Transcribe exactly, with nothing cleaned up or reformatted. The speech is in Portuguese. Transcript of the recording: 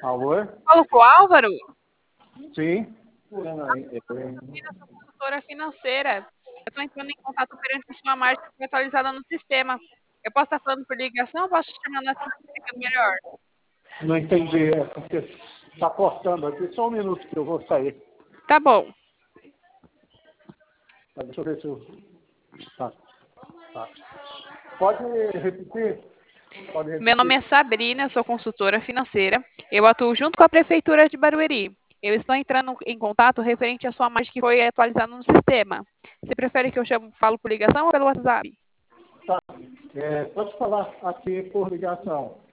Alô? Falo com o Álvaro? Sim. Eu sou consultora financeira. Eu estou entrando em contato perante a sua margem que foi atualizada no sistema. Eu posso estar falando por ligação ou posso te chamar na que fica melhor? Não entendi, é porque está cortando aqui. Só um minuto que eu vou sair. Tá bom. Tá, deixa eu ver se eu... Tá. Tá. Pode repetir? Pode repetir? Meu nome é Sabrina, eu sou consultora financeira. Eu atuo junto com a Prefeitura de Barueri. Eu estou entrando em contato referente à sua margem que foi atualizada no sistema. Você prefere que eu chamo, falo por ligação ou pelo WhatsApp? Tá. É, pode falar aqui por ligação.